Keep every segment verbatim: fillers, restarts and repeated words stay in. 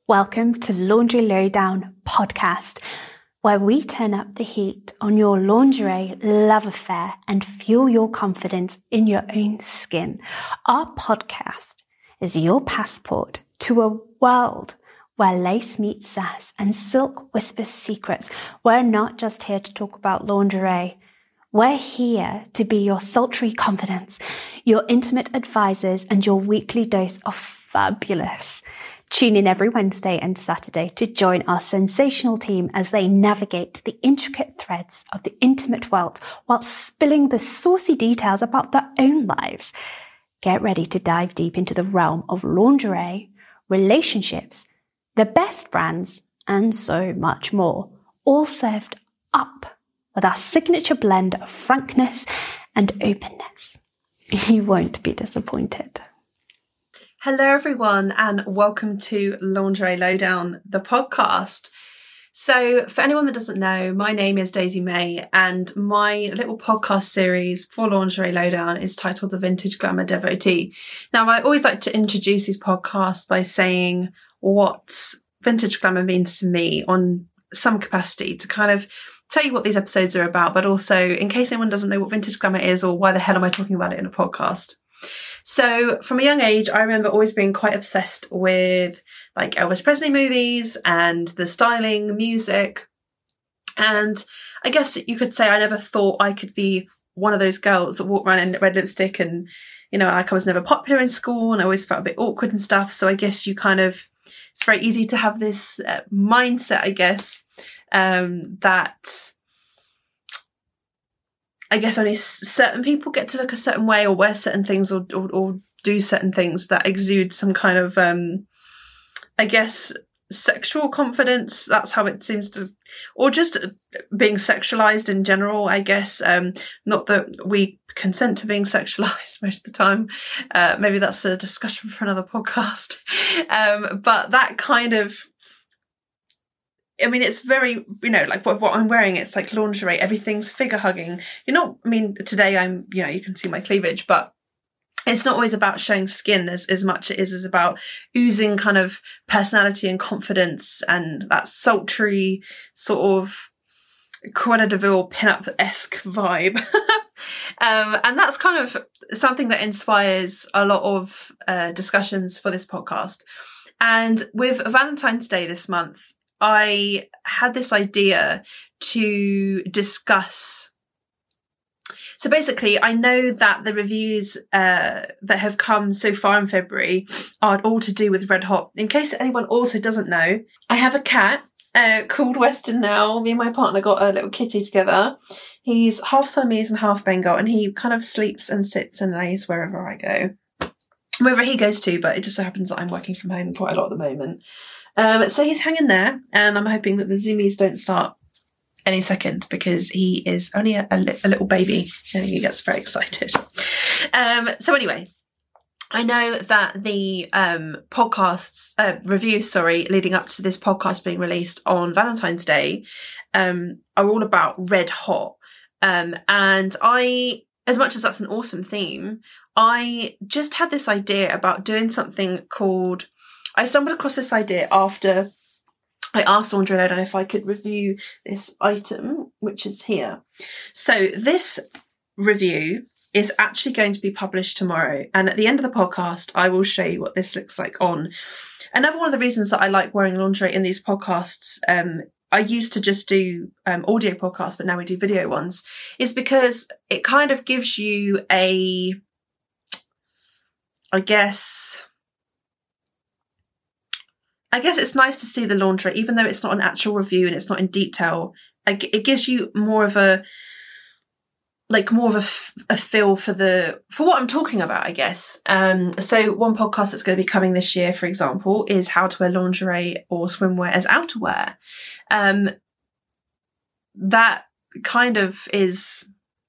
Welcome to Laundry Lowdown podcast, where we turn up the heat on your lingerie love affair and fuel your confidence in your own skin. Our podcast is your passport to a world where lace meets sass and silk whispers secrets. We're not just here to talk about lingerie. We're here to be your sultry confidence, your intimate advisors, and your weekly dose of fabulous. Tune in every Wednesday and Saturday to join our sensational team as they navigate the intricate threads of the intimate world while spilling the saucy details about their own lives. Get ready to dive deep into the realm of lingerie, relationships, the best brands, and so much more, all served up with our signature blend of frankness and openness. You won't be disappointed. Hello everyone and welcome to Lingerie Lowdown, the podcast. So for anyone that doesn't know, my name is Daisy May and my little podcast series for Lingerie Lowdown is titled The Vintage Glamour Devotee. Now I always like to introduce these podcasts by saying what vintage glamour means to me on some capacity to kind of tell you what these episodes are about, but also in case anyone doesn't know what vintage glamour is or why the hell am I talking about it in a podcast. So from a young age, I remember always being quite obsessed with like Elvis Presley movies and the styling, music. And I guess you could say I never thought I could be one of those girls that walked around in red lipstick and, you know, like I was never popular in school and I always felt a bit awkward and stuff. So I guess you kind of, it's very easy to have this uh, mindset, I guess, um, that I guess only certain people get to look a certain way or wear certain things or, or, or do certain things that exude some kind of, um, I guess, sexual confidence. That's how it seems to, or just being sexualized in general, I guess. Um, not that we consent to being sexualized most of the time. Uh, maybe that's a discussion for another podcast. Um, but that kind of, I mean, it's very, you know, like what, what I'm wearing, it's like lingerie, everything's figure hugging. You're not, I mean, today I'm, you know, you can see my cleavage, but it's not always about showing skin as, as much it is as about oozing kind of personality and confidence and that sultry sort of Cruella de Vil pin-up-esque vibe. um, and that's kind of something that inspires a lot of uh, discussions for this podcast. And with Valentine's Day this month, I had this idea to discuss. So basically, I know that the reviews uh, that have come so far in February are all to do with Red Hot. In case anyone also doesn't know, I have a cat uh, called Weston now. Me and my partner got a little kitty together. He's half Siamese and half Bengal, and he kind of sleeps and sits and lays wherever I go. Wherever he goes to, but it just so happens that I'm working from home quite a lot at the moment. Um, so he's hanging there, and I'm hoping that the zoomies don't start any second because he is only a, a, li- a little baby and he gets very excited. Um, so anyway, I know that the um, podcasts, uh, reviews, sorry, leading up to this podcast being released on Valentine's Day um, are all about Red Hot. Um, and I, as much as that's an awesome theme, I just had this idea about doing something called, I stumbled across this idea after I asked Lingerie Lowdown if I could review this item, which is here. So this review is actually going to be published tomorrow. And at the end of the podcast, I will show you what this looks like on. Another one of the reasons that I like wearing lingerie in these podcasts, um, I used to just do um, audio podcasts, but now we do video ones, is because it kind of gives you a, I guess... I guess it's nice to see the lingerie, even though it's not an actual review and it's not in detail. It gives you more of a, like more of a, f- a feel for the for what I'm talking about, I guess. Um, so one podcast that's going to be coming this year, for example, is how to wear lingerie or swimwear as outerwear. Um, that kind of is,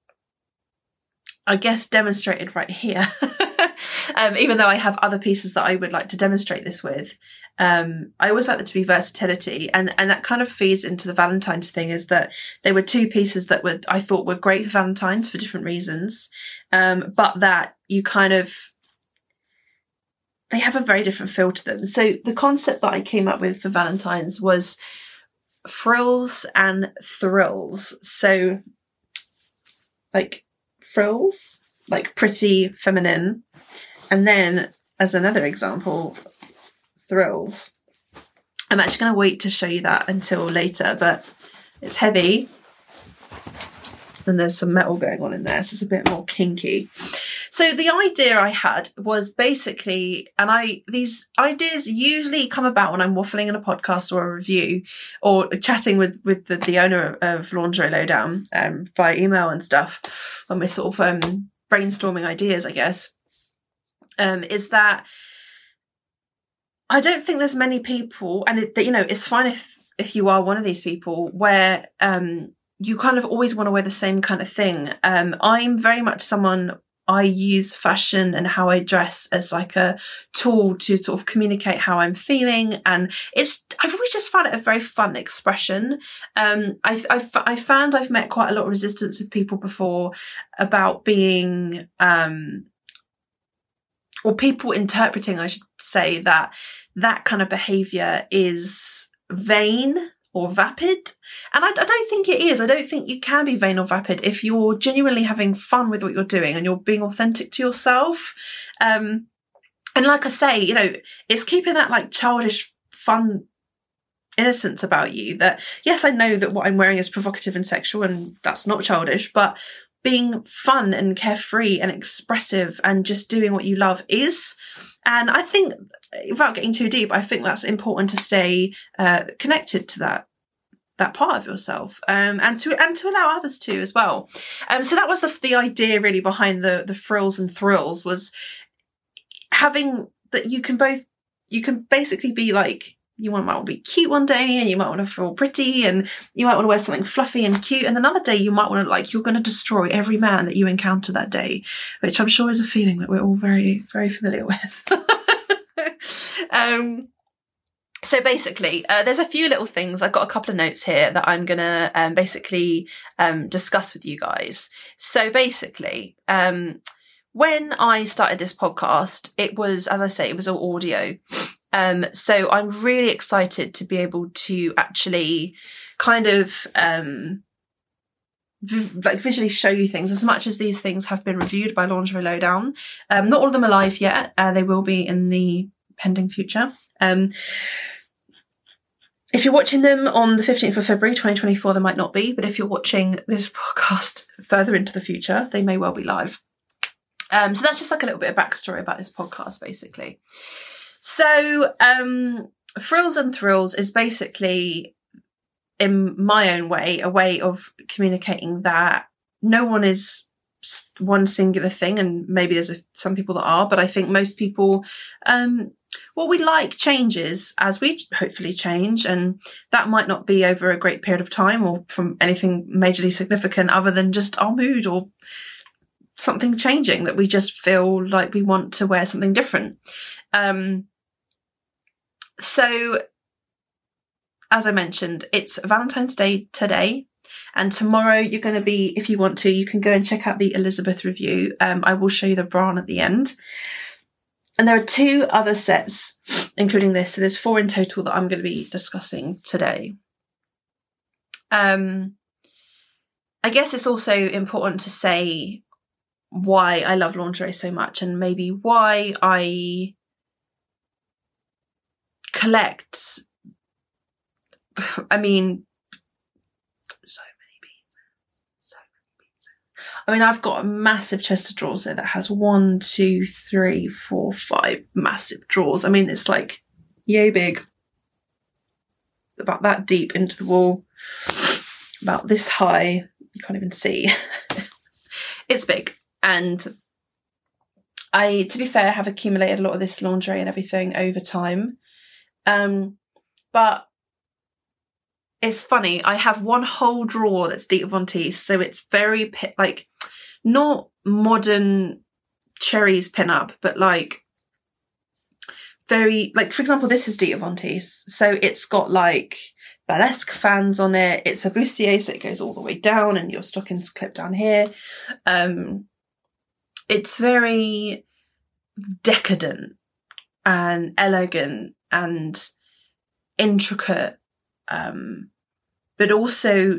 I guess, demonstrated right here. um, even though I have other pieces that I would like to demonstrate this with. Um, I always like there to be versatility, and, and that kind of feeds into the Valentine's thing, is that they were two pieces that were, I thought were great for Valentine's for different reasons. Um, but that you kind of, they have a very different feel to them. So the concept that I came up with for Valentine's was frills and thrills. So like frills, like pretty, feminine. And then as another example, thrills. I'm actually going to wait to show you that until later, but it's heavy. And there's some metal going on in there, so it's a bit more kinky. So the idea I had was basically, and I these ideas usually come about when I'm waffling in a podcast or a review or chatting with, with the, the owner of Lingerie Lowdown um, by email and stuff, when we're sort of um, brainstorming ideas, I guess, um, is that I don't think there's many people, and it, you know, it's fine if, if you are one of these people where um, you kind of always want to wear the same kind of thing. Um, I'm very much someone, I use fashion and how I dress as like a tool to sort of communicate how I'm feeling. And it's, I've always just found it a very fun expression. Um, I, I, I found I've met quite a lot of resistance with people before about being, um, or people interpreting, I should say, that that kind of behaviour is vain or vapid. And I, I don't think it is. I don't think you can be vain or vapid if you're genuinely having fun with what you're doing and you're being authentic to yourself. Um, and like I say, you know, it's keeping that like childish, fun innocence about you that, yes, I know that what I'm wearing is provocative and sexual and that's not childish, but being fun and carefree and expressive and just doing what you love is. And I think, without getting too deep, I think that's important to stay uh, connected to that that part of yourself, um, and to and to allow others to as well. Um, so that was the the idea really behind the the frills and thrills, was having that you can both you can basically be like, you might want to be cute one day and you might want to feel pretty and you might want to wear something fluffy and cute, and another day you might want to, like, you're going to destroy every man that you encounter that day, which I'm sure is a feeling that we're all very, very familiar with. um, so basically, uh, there's a few little things. I've got a couple of notes here that I'm going to um, basically um, discuss with you guys. So basically, um, when I started this podcast, it was, as I say, it was all audio. Um, so I'm really excited to be able to actually kind of um, v- like visually show you things, as much as these things have been reviewed by Lingerie Lowdown. Um, not all of them are live yet. Uh, they will be in the pending future. Um, if you're watching them on the fifteenth of February twenty twenty-four, they might not be, but if you're watching this podcast further into the future, they may well be live. Um, so that's just like a little bit of backstory about this podcast, basically. So, um, Frills and Thrills is basically, in my own way, a way of communicating that no one is one singular thing, and maybe there's a, some people that are, but I think most people, um, what we like changes as we hopefully change, and that might not be over a great period of time or from anything majorly significant other than just our mood or something changing, that we just feel like we want to wear something different. Um, So, as I mentioned, it's Valentine's Day today, and tomorrow you're going to be, if you want to, you can go and check out the Elizabeth review. Um, I will show you the bra on at the end. And there are two other sets, including this. So there's four in total that I'm going to be discussing today. Um, I guess it's also important to say why I love lingerie so much, and maybe why I collect, I mean, so many beads, so many beads. I mean, I've got a massive chest of drawers there that has one, two, three, four, five massive drawers. I mean, it's like yay big, about that deep into the wall, about this high. You can't even see. It's big. And I, to be fair, have accumulated a lot of this lingerie and everything over time. Um, but it's funny, I have one whole drawer that's Dita Von Teese, so it's very, like, not modern cherries pin-up, but like, very, like, for example, this is Dita Von Teese, so it's got, like, burlesque fans on it, it's a bustier, so it goes all the way down, and your stockings clip down here. Um, it's very decadent. and elegant and intricate, um, but also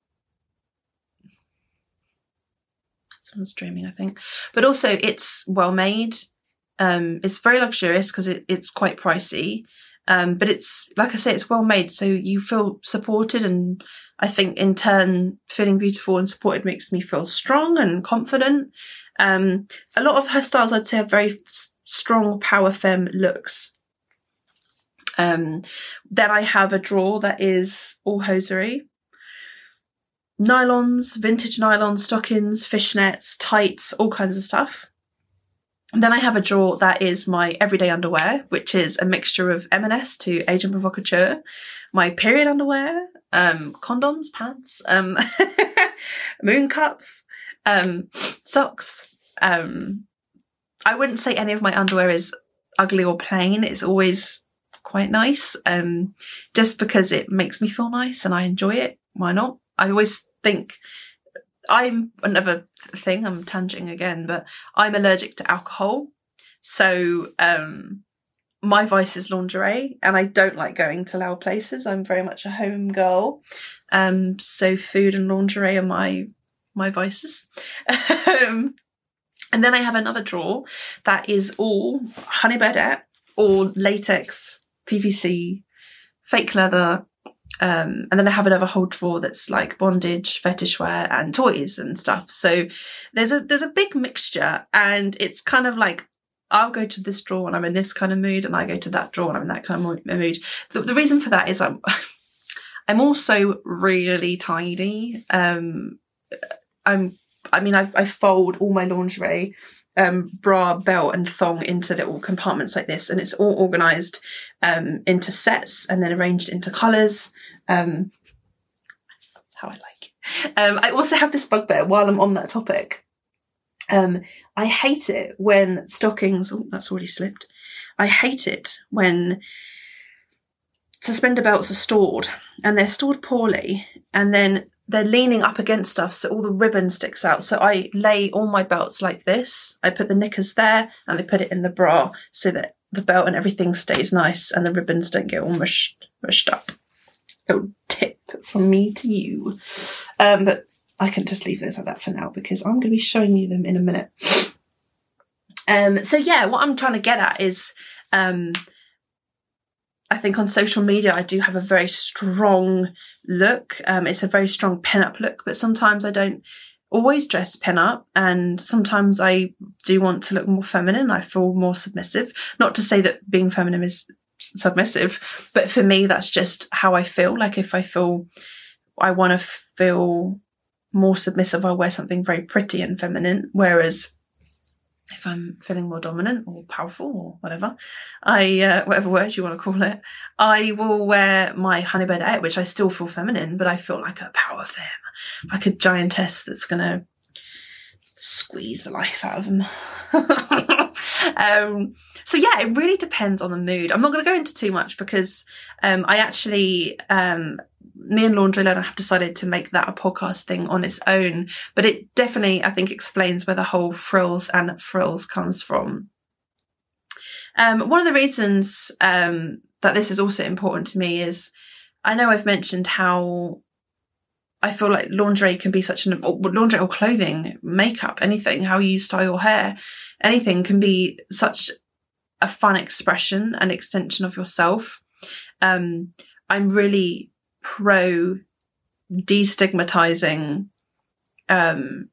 someone's dreaming, I think, but also it's well made. Um, it's very luxurious because it, it's quite pricey. Um, but it's, like I say, it's well made, so you feel supported, and I think in turn feeling beautiful and supported makes me feel strong and confident. Um, a lot of her styles, I'd say, are very s- strong power femme looks. Um, then I have a drawer that is all hosiery. Nylons, vintage nylon stockings, fishnets, tights, all kinds of stuff. And then I have a drawer that is my everyday underwear, which is a mixture of M and S to Agent Provocateur, my period underwear, um, condoms, pants, um, moon cups, um, socks. Um, I wouldn't say any of my underwear is ugly or plain. It's always quite nice, um, just because it makes me feel nice and I enjoy it. Why not? I always think... I'm another thing, I'm tangenting again, but I'm allergic to alcohol. So um, my vice is lingerie, and I don't like going to loud places. I'm very much a home girl. Um, so food and lingerie are my my vices. um, and then I have another drawer that is all honey birdette, all latex, P V C, fake leather. Um, and then I have another whole drawer that's like bondage, fetish wear, and toys and stuff. So there's a there's a big mixture, and it's kind of like I'll go to this drawer when I'm in this kind of mood, and I go to that drawer when I'm in that kind of mood. The, the reason for that is I'm I'm also really tidy. Um, I'm I mean I I fold all my lingerie, um, bra, belt, and thong into little compartments like this, and it's all organised um, into sets and then arranged into colours. Um, that's how I like it. Um, I also have this bugbear while I'm on that topic. Um, I hate it when stockings... Oh, that's already slipped. I hate it when suspender belts are stored, and they're stored poorly, and then they're leaning up against stuff, so all the ribbon sticks out. So I lay all my belts like this. I put the knickers there, and I put it in the bra so that the belt and everything stays nice and the ribbons don't get all mushed, mushed up. Little tip from me to you. Um, but I can just leave those like that for now because I'm going to be showing you them in a minute. Um, so yeah, what I'm trying to get at is... Um, I think on social media, I do have a very strong look. Um, it's a very strong pin-up look, but sometimes I don't always dress pin-up, and sometimes I do want to look more feminine. I feel more submissive. Not to say that being feminine is submissive, but for me, that's just how I feel. Like if I feel I want to feel more submissive, I'll wear something very pretty and feminine, whereas if I'm feeling more dominant or powerful or whatever, I uh, whatever word you want to call it, I will wear my honey birdette, which I still feel feminine, but I feel like a power femme, like a giantess that's gonna squeeze the life out of them. um, so yeah, it really depends on the mood. I'm not going to go into too much because um, I actually, um, me and Laundry Learner have decided to make that a podcast thing on its own, but it definitely, I think, explains where the whole frills and frills comes from. Um, one of the reasons um, that this is also important to me is I know I've mentioned how I feel like lingerie can be such an, or lingerie or clothing, makeup, anything, how you style your hair, anything can be such a fun expression and extension of yourself. Um, I'm really pro destigmatizing um,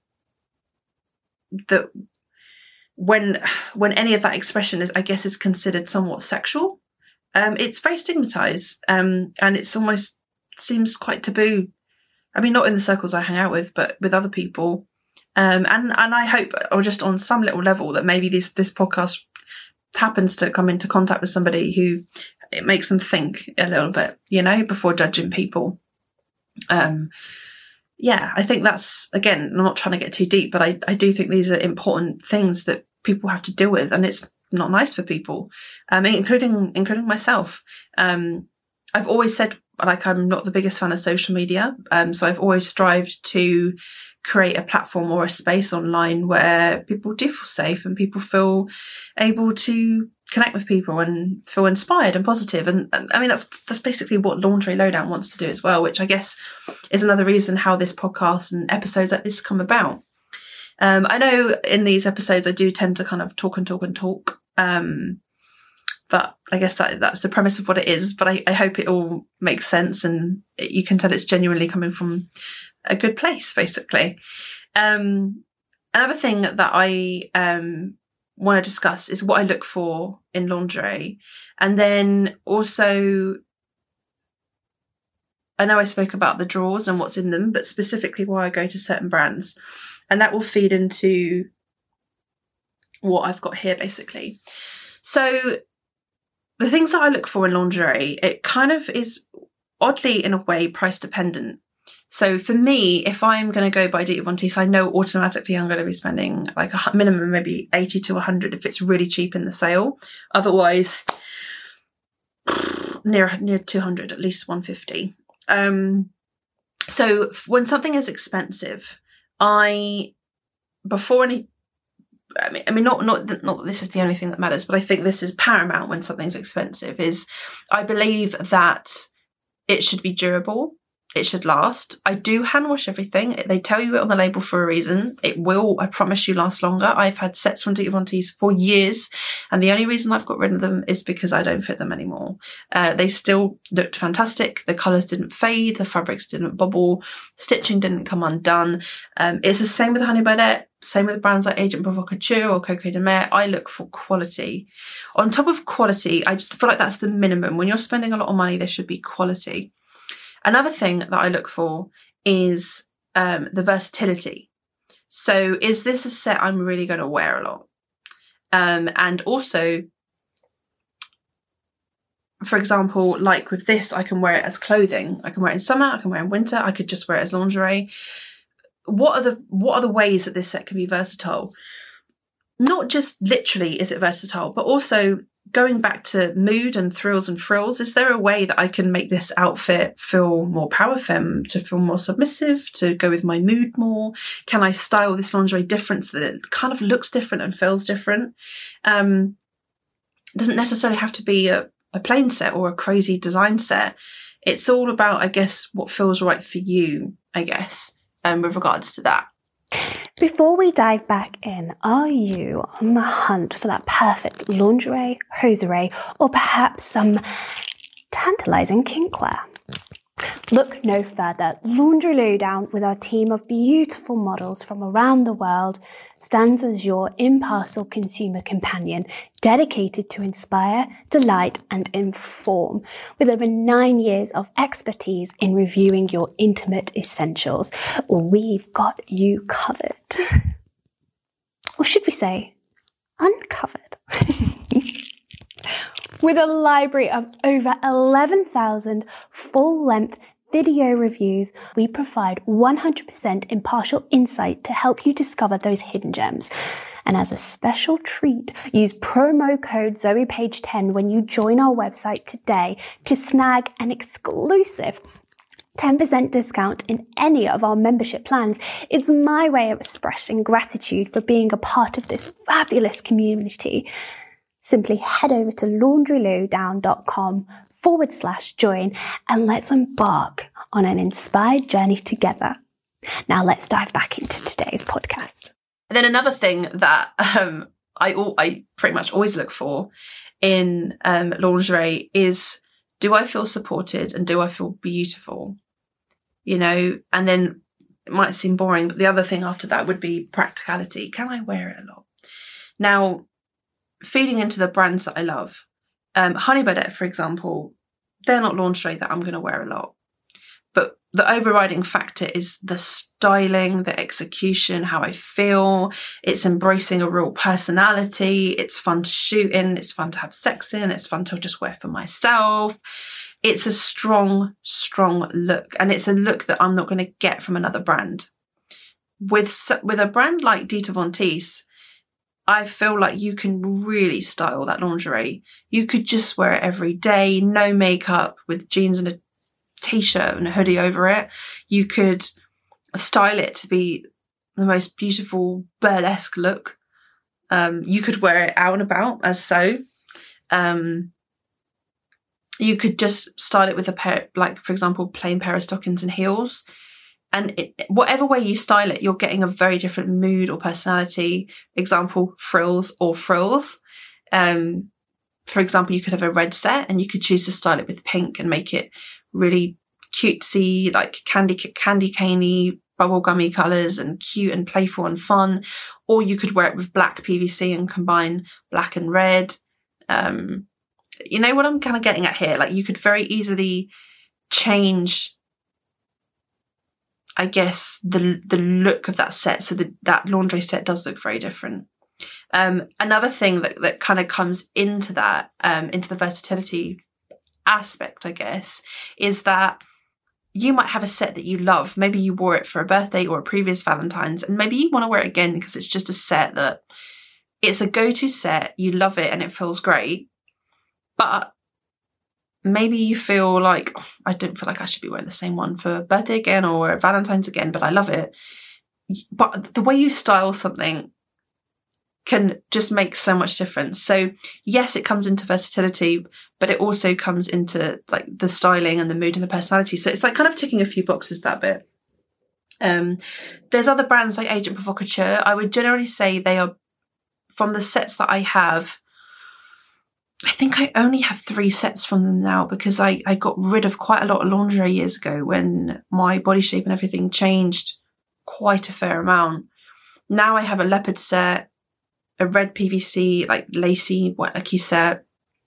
that when when any of that expression is, I guess, is considered somewhat sexual. Um, it's very stigmatized, um, and it's almost seems quite taboo. I mean, not in the circles I hang out with, but with other people. Um, and, and I hope, or just on some little level, that maybe this, this podcast happens to come into contact with somebody who it makes them think a little bit, you know, before judging people. Um, yeah, I think that's, again, I'm not trying to get too deep, but I, I do think these are important things that people have to deal with, and it's not nice for people, um, including, including myself. Um, I've always said, like, I'm not the biggest fan of social media. Um, so I've always strived to create a platform or a space online where people do feel safe and people feel able to connect with people and feel inspired and positive. And, and I mean, that's that's basically what Lingerie Lowdown wants to do as well, which I guess is another reason how this podcast and episodes like this come about. Um, I know in these episodes I do tend to kind of talk and talk and talk, um, but I guess that that's the premise of what it is. But I, I hope it all makes sense and it, you can tell it's genuinely coming from a good place, basically. Um, another thing that I um, want to discuss is what I look for in lingerie. And then also, I know I spoke about the drawers and what's in them, but specifically why I go to certain brands. And that will feed into what I've got here, basically. So the things that I look for in lingerie, it kind of is oddly, in a way, price dependent. So for me, if I'm going to go by Dita Von Teese, I know automatically I'm going to be spending like a minimum, maybe eighty to one hundred if it's really cheap in the sale. Otherwise, near near two hundred, at least one fifty. Um, so when something is expensive, I, before any, I mean, I mean, not, not, not that this is the only thing that matters, but I think this is paramount when something's expensive, is I believe that it should be durable. It should last. I do hand wash everything. They tell you it on the label for a reason. It will, I promise you, last longer. I've had sets from Dita Von Teese for years, and the only reason I've got rid of them is because I don't fit them anymore. Uh, they still looked fantastic. The colours didn't fade. The fabrics didn't bubble. Stitching didn't come undone. Um, it's the same with Honey Birdette. Same with brands like Agent Provocateur or Coco de Mer. I look for quality. On top of quality, I just feel like that's the minimum. When you're spending a lot of money, there should be quality. Another thing that I look for is um, the versatility. So is this a set I'm really going to wear a lot? Um, and also, for example, like with this, I can wear it as clothing. I can wear it in summer, I can wear it in winter, I could just wear it as lingerie. What are the what are the ways that this set can be versatile? Not just literally is it versatile, but also going back to mood and thrills and frills, is there a way that I can make this outfit feel more power femme, to feel more submissive, to go with my mood more? Can I style this lingerie different so that it kind of looks different and feels different? Um, it doesn't necessarily have to be a, a plain set or a crazy design set. It's all about, I guess, what feels right for you, I guess, um, with regards to that. Before we dive back in, are you on the hunt for that perfect lingerie, hosiery, or perhaps some tantalising kinkwear? Look no further. Lingerie Lowdown, with our team of beautiful models from around the world, stands as your impartial consumer companion, dedicated to inspire, delight, and inform. With over nine years of expertise in reviewing your intimate essentials, we've got you covered. Or should we say, uncovered? With a library of over eleven thousand full-length video reviews, we provide one hundred percent impartial insight to help you discover those hidden gems. And as a special treat, use promo code Zoe Page ten when you join our website today to snag an exclusive ten percent discount in any of our membership plans. It's my way of expressing gratitude for being a part of this fabulous community. Simply head over to laundrylowdown.com forward slash join and let's embark on an inspired journey together. Now let's dive back into today's podcast. And then another thing that um, I I pretty much always look for in um, lingerie is, do I feel supported and do I feel beautiful? You know, and then it might seem boring, but the other thing after that would be practicality. Can I wear it a lot? Now, feeding into the brands that I love, um, Honey Birdette, for example, they're not lingerie that I'm going to wear a lot. But the overriding factor is the styling, the execution, how I feel. It's embracing a real personality. It's fun to shoot in. It's fun to have sex in. It's fun to just wear for myself. It's a strong, strong look. And it's a look that I'm not going to get from another brand. With, with a brand like Dita Von Teese, I feel like you can really style that lingerie. You could just wear it every day, no makeup, with jeans and a t-shirt and a hoodie over it. You could style it to be the most beautiful burlesque look. Um, you could wear it out and about as so. Um, you could just style it with a pair, like for example, plain pair of stockings and heels. And it, whatever way you style it, you're getting a very different mood or personality. Example, frills or frills. Um, for example, you could have a red set and you could choose to style it with pink and make it really cutesy, like candy candy caney, bubblegummy colours and cute and playful and fun. Or you could wear it with black P V C and combine black and red. Um, you know what I'm kind of getting at here? Like you could very easily change, I guess, the the look of that set. So the, that lingerie set does look very different. Um, another thing that, that kind of comes into that, um, into the versatility aspect, I guess, is that you might have a set that you love. Maybe you wore it for a birthday or a previous Valentine's, and maybe you want to wear it again because it's just a set that it's a go-to set. You love it and it feels great. But maybe you feel like, oh, I don't feel like I should be wearing the same one for birthday again or Valentine's again, but I love it. But the way you style something can just make so much difference. So yes, it comes into versatility, but it also comes into like the styling and the mood and the personality. So it's like kind of ticking a few boxes, that bit. Um, there's other brands like Agent Provocateur. I would generally say they are, from the sets that I have, I think I only have three sets from them now because I, I got rid of quite a lot of lingerie years ago when my body shape and everything changed quite a fair amount. Now I have a leopard set, a red P V C, like lacy, wet lucky set.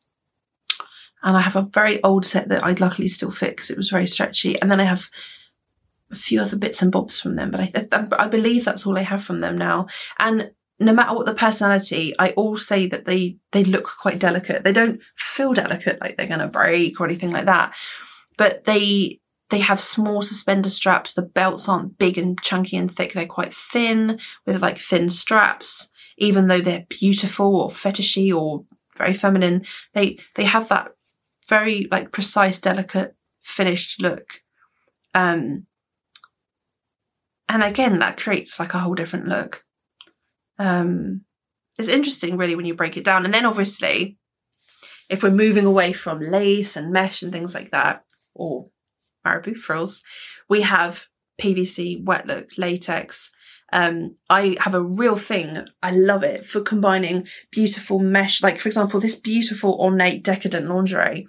And I have a very old set that I'd luckily still fit because it was very stretchy. And then I have a few other bits and bobs from them, but I, I, I believe that's all I have from them now. And no matter what the personality, I all say that they, they look quite delicate. They don't feel delicate, like they're going to break or anything like that. But they, they have small suspender straps. The belts aren't big and chunky and thick. They're quite thin with like thin straps. Even though they're beautiful or fetishy or very feminine, they they have that very like precise, delicate, finished look. Um, and again, that creates like a whole different look. Um, it's interesting, really, when you break it down. And then obviously, if we're moving away from lace and mesh and things like that, or marabou frills, we have P V C, wet look, latex. Um, I have a real thing, I love it, for combining beautiful mesh, like for example, this beautiful ornate decadent lingerie,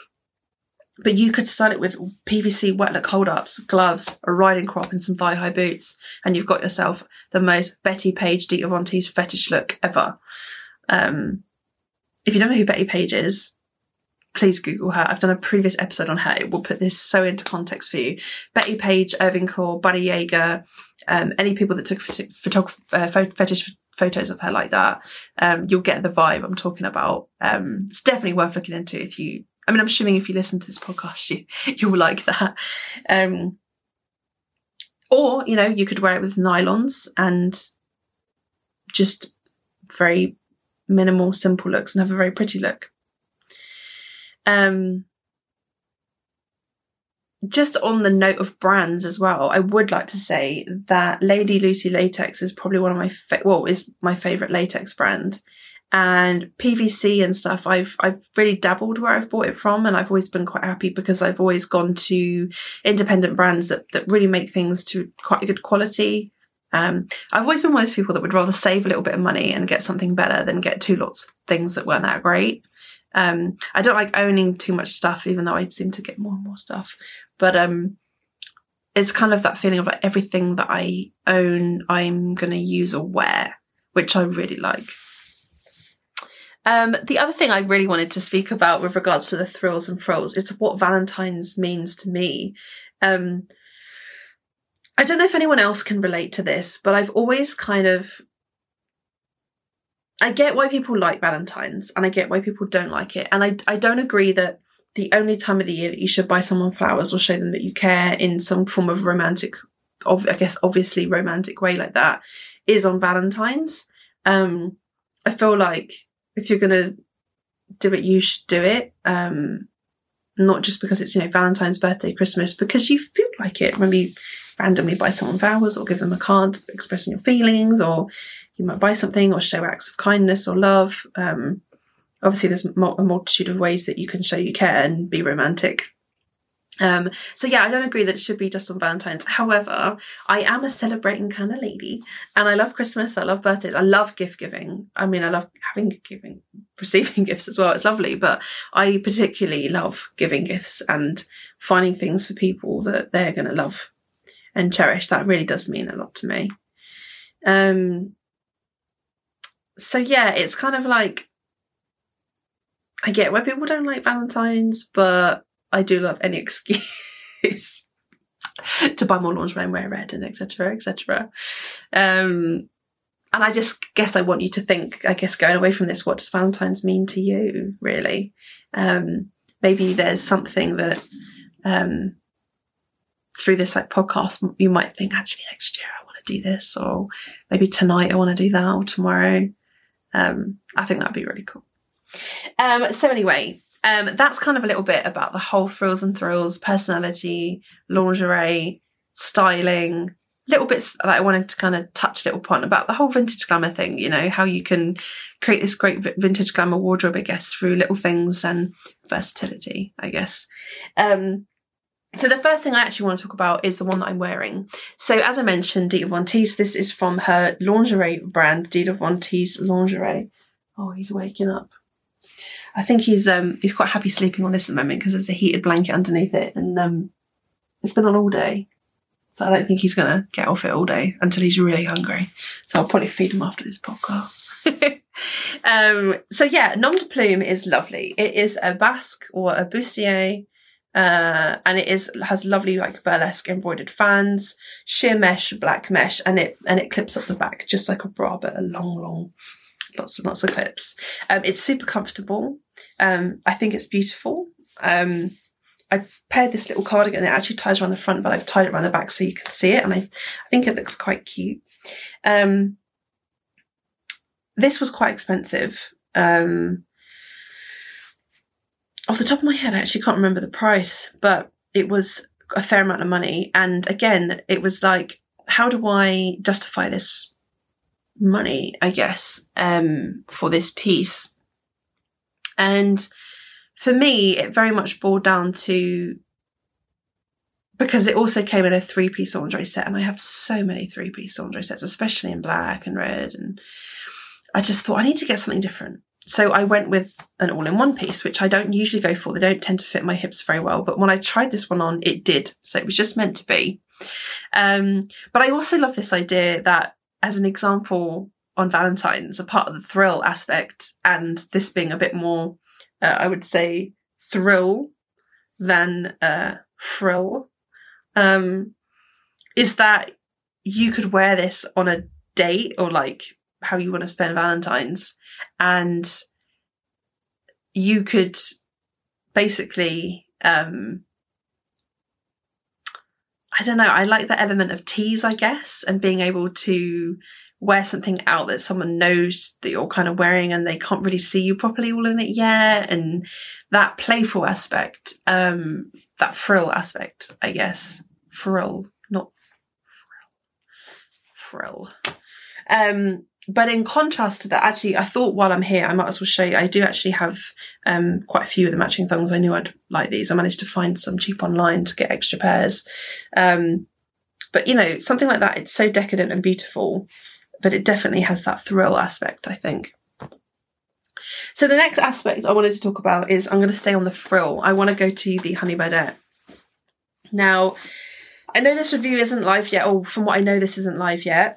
but you could style it with P V C wet look hold-ups, gloves, a riding crop and some thigh-high boots, and you've got yourself the most Betty Page Dita Von Teese fetish look ever. Um, if you don't know who Betty Page is, please Google her. I've done a previous episode on her. It will put this so into context for you. Betty Page, Irving Core, Buddy Yeager, um, any people that took photog- uh, fetish photos of her like that, um, you'll get the vibe I'm talking about. Um, it's definitely worth looking into if you, I mean, I'm assuming if you listen to this podcast, you, you'll like that. Um, or, you know, you could wear it with nylons and just very minimal, simple looks and have a very pretty look. Um, just on the note of brands as well, I would like to say that Lady Lucy Latex is probably one of my fa- well is my favorite latex brand, and P V C and stuff. I've I've really dabbled where I've bought it from, and I've always been quite happy because I've always gone to independent brands that that really make things to quite a good quality. Um, I've always been one of those people that would rather save a little bit of money and get something better than get two lots of things that weren't that great. Um, I don't like owning too much stuff, even though I seem to get more and more stuff. But um, it's kind of that feeling of like everything that I own, I'm going to use or wear, which I really like. Um, the other thing I really wanted to speak about with regards to the thrills and frills is what Valentine's means to me. Um, I don't know if anyone else can relate to this, but I've always kind of I get why people like Valentine's and I get why people don't like it. And I, I don't agree that the only time of the year that you should buy someone flowers or show them that you care in some form of romantic, of, I guess, obviously romantic way like that is on Valentine's. Um, I feel like if you're going to do it, you should do it. Um, not just because it's, you know, Valentine's, birthday, Christmas, because you feel like it. Maybe randomly buy someone flowers or give them a card expressing your feelings, or you might buy something or show acts of kindness or love. Um, obviously there's a multitude of ways that you can show you care and be romantic. Um, so yeah, I don't agree that it should be just on Valentine's. However, I am a celebrating kind of lady, and I love Christmas, I love birthdays, I love gift giving. I mean, I love having giving, receiving gifts as well. It's lovely, but I particularly love giving gifts and finding things for people that they're going to love and cherish. That really does mean a lot to me. Um, so yeah, it's kind of like, I get where people don't like Valentine's, but I do love any excuse to buy more lingerie and wear red and et cetera, et cetera. Um, and I just guess I want you to think, I guess going away from this, what does Valentine's mean to you, really? Um, maybe there's something that um, through this like podcast, you might think, actually next year I want to do this, or maybe tonight I want to do that, or tomorrow. Um, I think that'd be really cool. Um, so anyway, Um, that's kind of a little bit about the whole frills and thrills, personality, lingerie, styling, little bits that I wanted to kind of touch a little upon about the whole vintage glamour thing, you know, how you can create this great vintage glamour wardrobe, I guess, through little things and versatility, I guess. Um, so the first thing I actually want to talk about is the one that I'm wearing. So as I mentioned, Dita Von Teese, this is from her lingerie brand, Dita Von Teese Lingerie. Oh, he's waking up. I think he's um he's quite happy sleeping on this at the moment because there's a heated blanket underneath it, and um it's been on all day, so I don't think he's gonna get off it all day until he's really hungry. So I'll probably feed him after this podcast. um so yeah, Nom de Plume is lovely. It is a basque or a bustier, uh and it is has lovely like burlesque embroidered fans, sheer mesh, black mesh, and it and it clips up the back just like a bra, but a long long lots and lots of clips. Um, it's super comfortable. Um, I think it's beautiful. Um, I paired this little cardigan. It actually ties around the front, but I've tied it around the back so you can see it. And I, I think it looks quite cute. Um, this was quite expensive. Um, off the top of my head, I actually can't remember the price, but it was a fair amount of money. And again, it was like, how do I justify this money, I guess, um, for this piece? And for me, it very much boiled down to, because it also came in a three-piece lingerie set, and I have so many three-piece lingerie sets, especially in black and red, and I just thought I need to get something different. So I went with an all-in-one piece, which I don't usually go for. They don't tend to fit my hips very well, but when I tried this one on, it did. So it was just meant to be. Um, but I also love this idea that, as an example, on Valentine's, a part of the thrill aspect, and this being a bit more, uh, I would say, thrill than uh, frill, um, is that you could wear this on a date, or like how you want to spend Valentine's, and you could basically, um, I don't know, I like the element of tease, I guess, and being able to wear something out that someone knows that you're kind of wearing and they can't really see you properly all in it yet, and that playful aspect, um, that frill aspect, I guess. Frill, not frill. Frill. Um, but in contrast to that, actually, I thought while I'm here, I might as well show you. I do actually have um, quite a few of the matching thongs. I knew I'd like these. I managed to find some cheap online to get extra pairs. Um, but, you know, something like that, it's so decadent and beautiful, but it definitely has that thrill aspect, I think. So the next aspect I wanted to talk about is, I'm going to stay on the frill. I want to go to the Honey Birdette. Now, I know this review isn't live yet, or from what I know, this isn't live yet.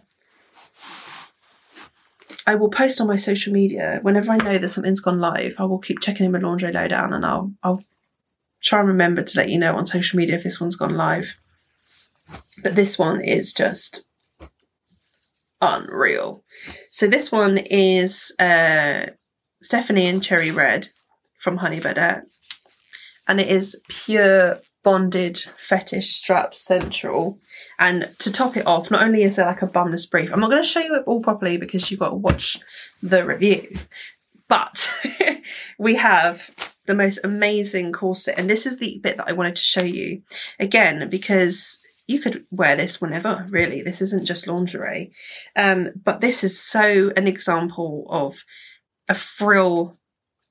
I will post on my social media whenever I know that something's gone live. I will keep checking in with Lingerie Lowdown, and I'll I'll try and remember to let you know on social media if this one's gone live. But this one is just unreal. So this one is uh, Stephanie and Cherry Red from Honey Birdette, and it is pure bondage fetish strap central. And to top it off, not only is there like a bumless brief, I'm not going to show you it all properly because you've got to watch the review, but we have the most amazing corset, and this is the bit that I wanted to show you again, because you could wear this whenever, really. This isn't just lingerie, um, but this is so an example of a frill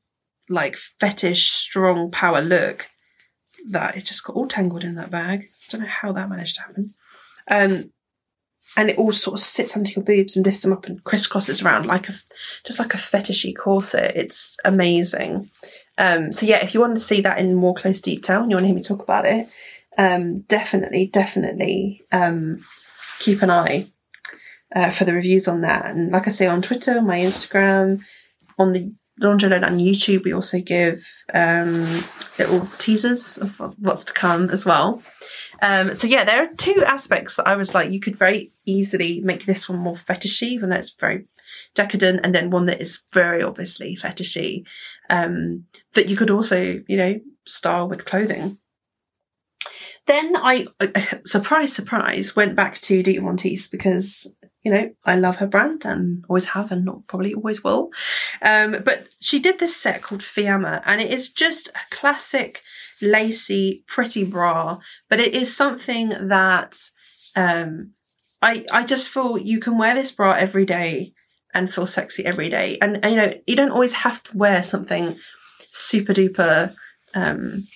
like fetish, strong power look that it just got all tangled in that bag. I don't know how that managed to happen. Um, and it all sort of sits under your boobs and lifts them up and crisscrosses around like a, just like a fetishy corset. It's amazing. Um, so yeah, if you want to see that in more close detail and you want to hear me talk about it, um, definitely, definitely um, keep an eye uh, for the reviews on that. And like I say, on Twitter, my Instagram, on the Laundry Load on YouTube, we also give um, little teasers of what's to come as well. Um, so yeah, there are two aspects that I was like, you could very easily make this one more fetishy, even though it's very decadent, and then one that is very obviously fetishy, um, that you could also, you know, style with clothing. Then I, surprise, surprise, went back to Dita Von Teese because, you know, I love her brand and always have and not probably always will. Um, but she did this set called Fiamma, and it is just a classic lacy, pretty bra, but it is something that um, I I just feel you can wear this bra every day and feel sexy every day. And, and you know, you don't always have to wear something super duper um,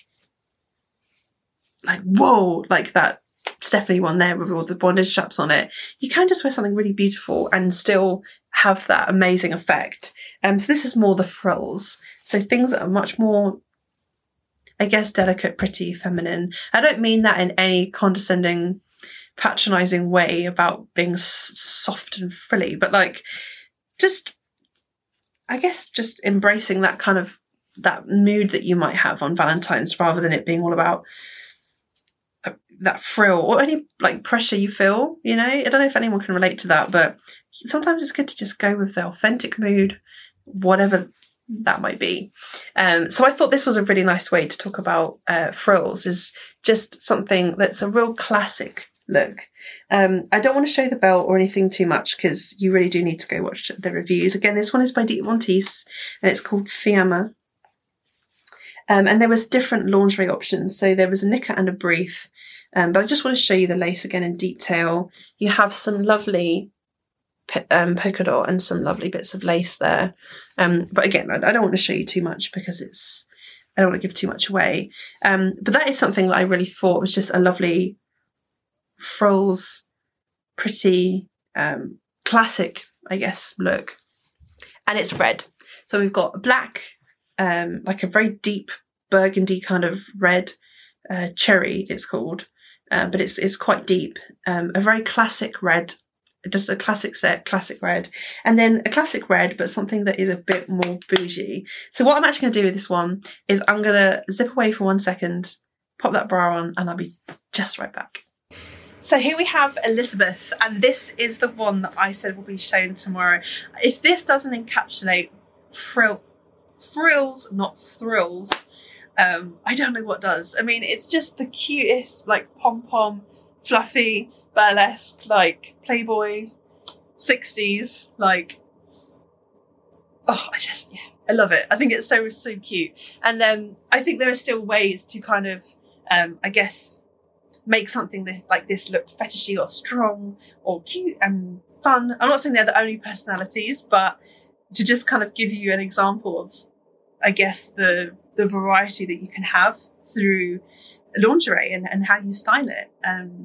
like, whoa, like that Stephanie one there with all the bondage straps on it. You can just wear something really beautiful and still have that amazing effect. Um, so this is more the frills. So things that are much more, I guess, delicate, pretty, feminine. I don't mean that in any condescending, patronising way about being s- soft and frilly, but like just, I guess, just embracing that kind of, that mood that you might have on Valentine's rather than it being all about that frill or any like pressure you feel, you know. I don't know if anyone can relate to that, but sometimes it's good to just go with the authentic mood, whatever that might be. Um, so I thought this was a really nice way to talk about uh, frills, is just something that's a real classic look. Um, I don't want to show the belt or anything too much because you really do need to go watch the reviews. Again, this one is by Dita Von Teese and it's called Fiamma. Um, and there was different lingerie options. So there was a knicker and a brief. Um, but I just want to show you the lace again in detail. You have some lovely um, polka dot and some lovely bits of lace there. Um, but again, I, I don't want to show you too much because it's, I don't want to give too much away. Um, but that is something that I really thought was just a lovely frills, pretty, um, classic, I guess, look. And it's red. So we've got black, um, like a very deep burgundy kind of red, uh, cherry it's called. Uh, but it's it's quite deep. Um, a very classic red, just a classic set, classic red. And then a classic red, but something that is a bit more bougie. So what I'm actually going to do with this one is I'm going to zip away for one second, pop that bra on, and I'll be just right back. So here we have Elizabeth, and this is the one that I said will be shown tomorrow. If this doesn't encapsulate frill, frills, not thrills, Um, I don't know what does. I mean, it's just the cutest, like, pom-pom, fluffy, burlesque, like, Playboy, sixties, like, oh, I just, yeah, I love it. I think it's so, so cute. And um, I think there are still ways to kind of, um, I guess, make something this, like this look fetishy or strong or cute and fun. I'm not saying they're the only personalities, but to just kind of give you an example of, I guess, the the variety that you can have through lingerie and, and how you style it. Um,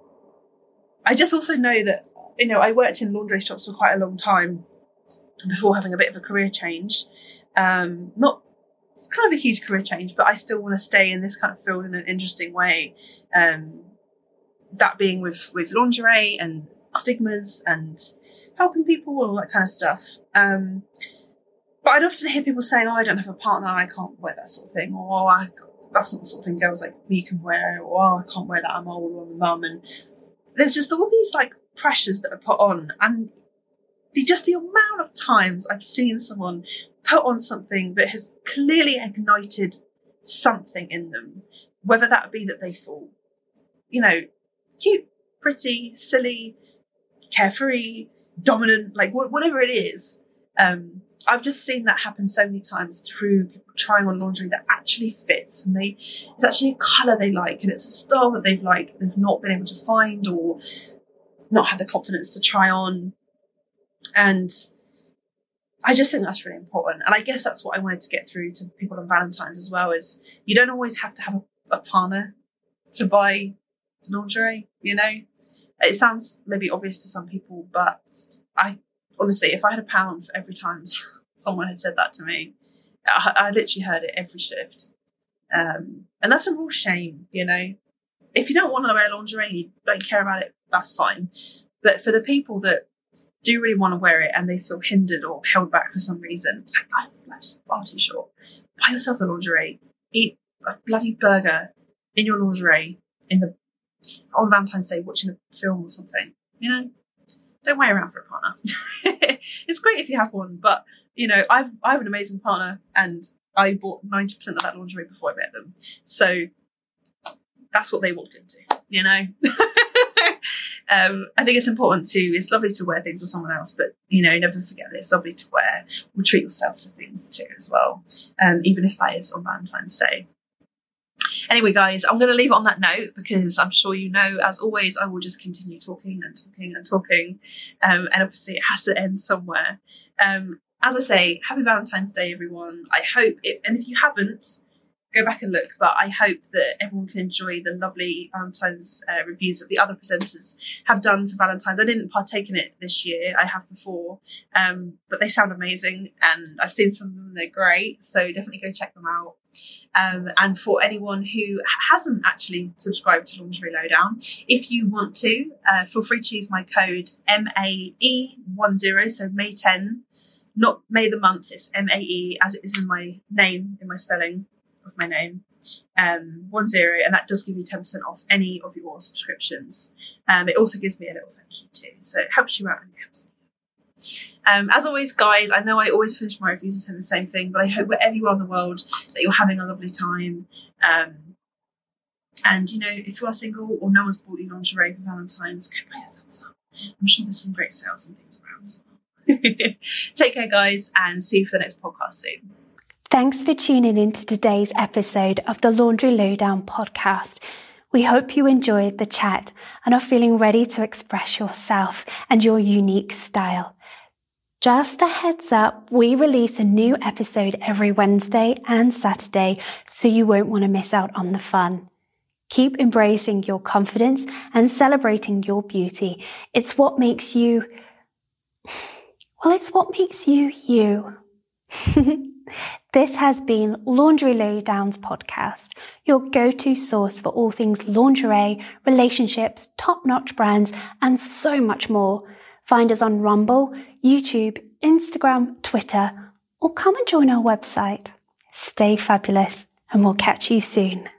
I just also know that, you know, I worked in lingerie shops for quite a long time before having a bit of a career change. Um, not it's kind of a huge career change, but I still want to stay in this kind of field in an interesting way. Um, that being with, with lingerie and stigmas and helping people, all that kind of stuff. Um, But I'd often hear people saying, oh, I don't have a partner, I can't wear that sort of thing. Or, oh, I, that's not the sort of thing girls like me can wear. Or, oh, I can't wear that, I'm old, or I'm a mum. And there's just all these, like, pressures that are put on. And the, just the amount of times I've seen someone put on something that has clearly ignited something in them. Whether that be that they feel, you know, cute, pretty, silly, carefree, dominant, like, wh- whatever it is. Um... I've just seen that happen so many times through people trying on lingerie that actually fits, and they it's actually a colour they like, and it's a style that they've like they've not been able to find or not had the confidence to try on. And I just think that's really important. And I guess that's what I wanted to get through to people on Valentine's as well, is you don't always have to have a, a partner to buy lingerie, you know? It sounds maybe obvious to some people, but I honestly, if I had a pound for every time someone had said that to me, I, I literally heard it every shift. Um, and that's a real shame, you know? If you don't want to wear lingerie and you don't care about it, that's fine. But for the people that do really want to wear it and they feel hindered or held back for some reason, like, life's far too short. Buy yourself the lingerie. Eat a bloody burger in your lingerie in the on Valentine's Day watching a film or something. You know, don't wait around for a partner. It's great if you have one, but you know, I've I have an amazing partner, and I bought ninety percent of that lingerie before I met them. So that's what they walked into. You know. Um, I think it's important to, it's lovely to wear things for someone else, but, you know, never forget that it's lovely to wear or treat yourself to things too as well, um, even if that is on Valentine's Day. Anyway, guys, I'm going to leave it on that note because I'm sure you know, as always, I will just continue talking and talking and talking, um, and obviously it has to end somewhere. Um, as I say, happy Valentine's Day, everyone. I hope, it, and if you haven't, go back and look, but I hope that everyone can enjoy the lovely Valentine's uh, reviews that the other presenters have done for Valentine's. I didn't partake in it this year, I have before, um, but they sound amazing, and I've seen some of them, they're great, so definitely go check them out. Um, and for anyone who hasn't actually subscribed to Lingerie Lowdown, if you want to, uh, feel free to use my code M A E ten, so May ten, not May the month, it's M A E as it is in my name, in my spelling of my name, um, one zero, and that does give you ten percent off any of your subscriptions. Um, it also gives me a little thank you too, so it helps you out and it helps me. Um, as always, guys, I know I always finish my reviews and saying the same thing, but I hope wherever you are in the world that you're having a lovely time. Um, and you know, if you are single or no one's bought you lingerie for Valentine's, go buy yourself some. I'm sure there's some great sales and things around as well. Take care, guys, and see you for the next podcast soon. Thanks for tuning in to today's episode of the Laundry Lowdown podcast. We hope you enjoyed the chat and are feeling ready to express yourself and your unique style. Just a heads up, we release a new episode every Wednesday and Saturday, so you won't want to miss out on the fun. Keep embracing your confidence and celebrating your beauty. It's what makes you, well, it's what makes you you. This has been Laundry Lowdown's podcast, your go-to source for all things lingerie, relationships, top-notch brands, and so much more. Find us on Rumble, YouTube, Instagram, Twitter, or come and join our website. Stay fabulous, and we'll catch you soon.